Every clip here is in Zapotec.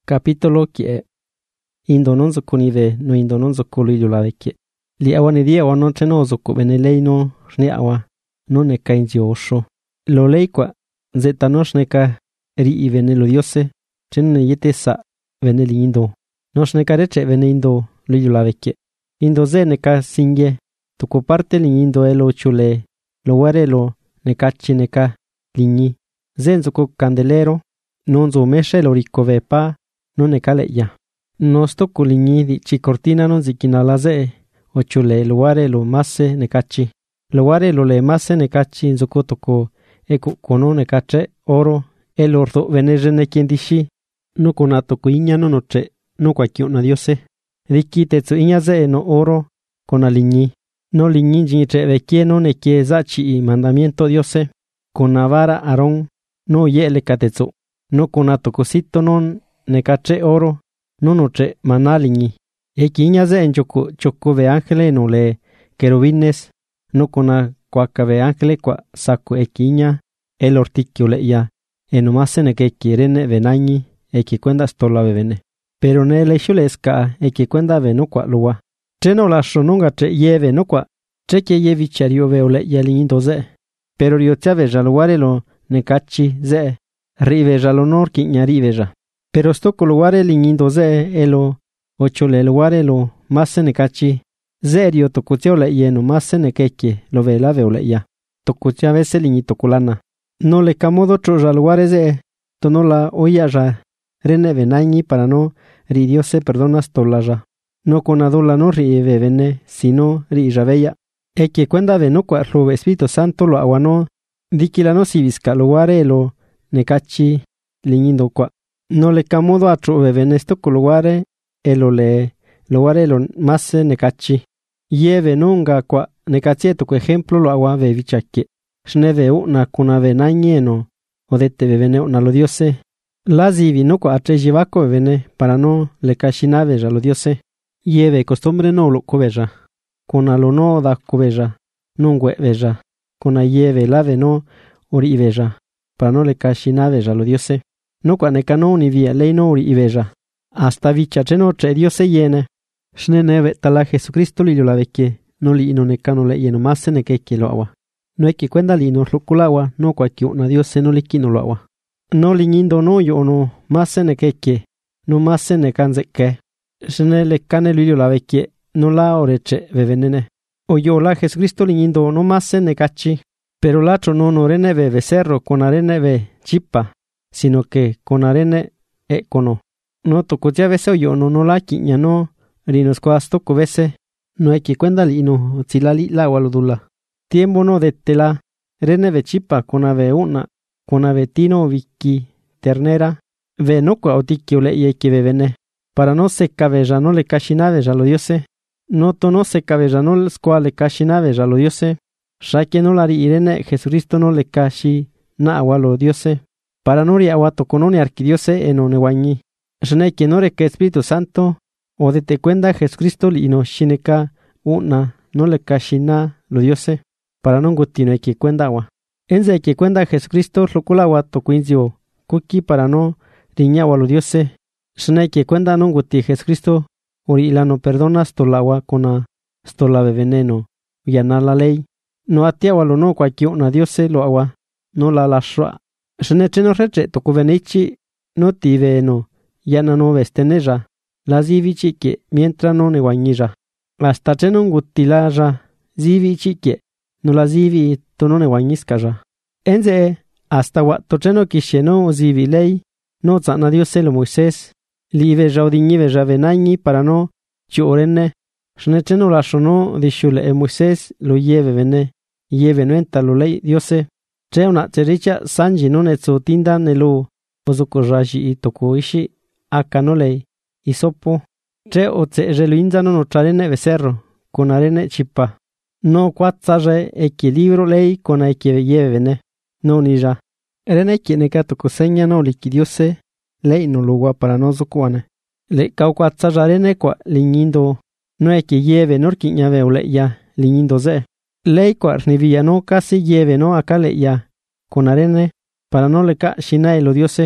Capítulo que Indonon zokunive no indonon zokulu la veke. Li awani dia wa no cheno zoku benelei no shneawa no ne kainziosho. Lo lei kwa zeta no shneka ri ivenelo diose chenne yete sa veneli indo. No shneka reche vene indo la veke. Indo ze neka singe tuko parte li indo elo chule lo warelo neka chineka linyi. Zenzoko candelero non zo meshe lo ricove pa non ne kaleya. No sto kulinyi di chi cortina non zikinala ze o chule luare lo masse ne kachi. Luare lo le masse ne kachi nzoko toko eku kono ne kache oro el ordo veneje ne kiendishi no konato kuinya no noche no kwakio na diose. Riki tetsu inya ze no oro con alinyi. No linyi jinche vekie no ne kiezachi mandamiento diose. Con navara Aarón no yele katetsu. No konato cosito non ne cache oro, no noche manaliñi. Equiña ze en choco ve ángele no le querubines, no cona cuaca ve ángele cua saco equiña, el ortiquio le ya, enomase ne que quieren venañi, equi cuenda stola bebene. Pero ne le chulesca, equi cuenda veno cua lua. Cheno la shonunga che yeve no cua, che que yevi chario veo le yalindo ze. Pero rio chave jaluarelo ne cachi ze, rive jalonor quiña riveja. Pero sto coluare liñindo ze elo ocho le luare lo masse ne cachi zerio tocutio le yeno masse ne keke lo vela veole ya tocutia vese liñito culana no le camodo troja luare ze tono la oyaja rene venañi para no ri diose perdonas tolaja no conadola no ri vene sino ri javeya e que cuenda veno cua ro espíritu santo lo aguano dikilano civisca luare lo ne cachi liñindo cua. No le camodo a trove venesto coluare elo le luare lo masse ne cachi. Yeve nunga qua ne cachieto que ejemplo lo agua ve vichaque. Sneve una cuna venañeno o dete vene una lo diose. La zivi no qua tre jivaco vene para no le cachinave ya lo diose. Yeve costumbre no lo coveja. Con alo no da coveja. Nungue veja. Con a yeve lave no ori veja. Para no le cachinave ya lo diose. No qua ne cano ni via lei no ri iveja. Hasta vicha cheno che Dios se yene. Shne neve tala Jesucristo li la vecchie. No li no ne cano le yeno masse ne que lo agua. No e que cuenda li no loculawa no qua que una Dios se no li kino lo agua. No li nindo no yo no masse ne que no masse ne canze que. Shne le cane li la vecchie no la oreche vevenene. O yo la Jesucristo li nindo no masse ne cachi. Pero lacho no rene ve becerro con arene ve chipa. Sino que con arene e cono. No tocotia vese yo no la quiña no rinos coas toco vese no hay que cuenda lino zilali la waludula. Tiempo no de tela rene ve chipa con ave una con ave tino viki ternera ve no qua otikio le ye que vene para no se cabella no le cachinave ya lo diose no tono se cabella no le squa le cachinave ya lo diose ya que no la irene Jesucristo no le cachi na lo diose. Para no ri aguato cononi arquidiose en onewañi. Shne que no re que Espíritu Santo o de te cuenda Jesucristo li no shineka una no le cachina lo diose. Para no gutino hay que cuenda agua. Enze que cuenda Jesucristo locula aguato cuinzio kuki para no riñagua lo diose. Shne que cuenda no guti Jesucristo ori la no perdonas tolagua cona stola de veneno. Yana la ley. No atiagua lo no cualquier una diose lo agua. No la shua. Shne cheno reche toko venichi no tive no yana no vesteneja la zivichi que mientras no neguañilla hasta cheno ngutilaja zivichi que no la zivi to no neguañiscaja enze hasta guato cheno kisheno zivilei no tzana dios lo Moisés live jaudini veja venañi para no chorene shne cheno la shono dishule Moisés lo lleve vene lleve no enta lo ley diose. Che una tericha sanji no netsu tinda nelu pozuko raji i toko ishi akanolei isopo. Che o tse reluinza no charene becerro con arene chipa. No quatzare equilibrio lei con aike yevene. No nija. Rene kiene toko seña no liquidiose lei no lugua para no zukuane. Le kauquatzarene kwa liñindo no eke yeve norkiña veule ya liñindo ze. Lei cuar ni villano casi lleve no acá le ya con arene para no le ca shina lo diose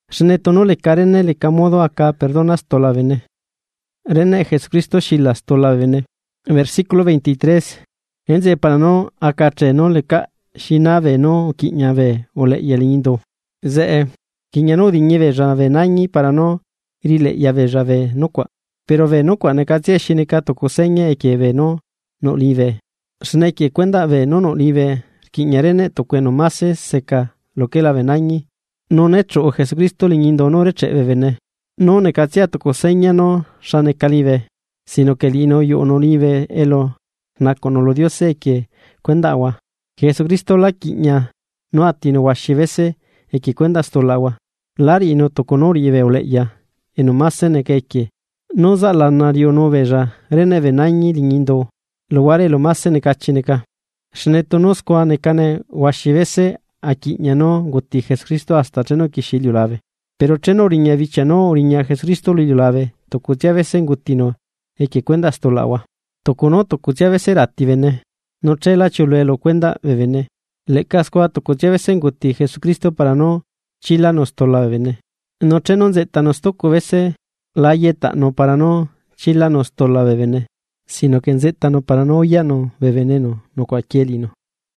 Xnetono leka rene leka modo acá perdona stola vene. Rene Jesucristo shila stola vene. Versículo 23. Enze para no acache no leka shina ve no kiña ve ole yelindo. Ze kiña no diñe ja ve nañi para no rile ya ve ja ve no kwa. Pero ve no kwa nekatie shineka tokuseña e que ve no live. Sneke cuenda ve no live kiña rene tokueno mase seca lo que la ve nañi. No necho o Jesucristo liñindo no reche vene. No nekatia tokuseña no shane calive. Sino que lino yo no live elo nako no lo diose que cuenda agua. Jesucristo la kiña no atino washivese e que cuenda stolawa. Lari no tokonori ve oleya. Eno masen e que no za la nario no veja rene venañi liñindo. Luare lo masen e kachineka. Shneto nosko anekane washivese a kiña no guti Jesucristo hasta cheno kishilio lave. Pero cheno oriña vicha no oriña Jesucristo lilio lave. Tokutia vese ngutino e que cuenda stolawa. Tokuno tokutia vese rati vene. No chela chuluelo cuenda bebene. Le cascoa tokutia vese nguti Jesucristo para no chila nos tola bebene. No chenon zeta nos toku vese la yeta no para no chila nos tola bebene. Sino que en zeta no para no ya no bebene no cualquier no.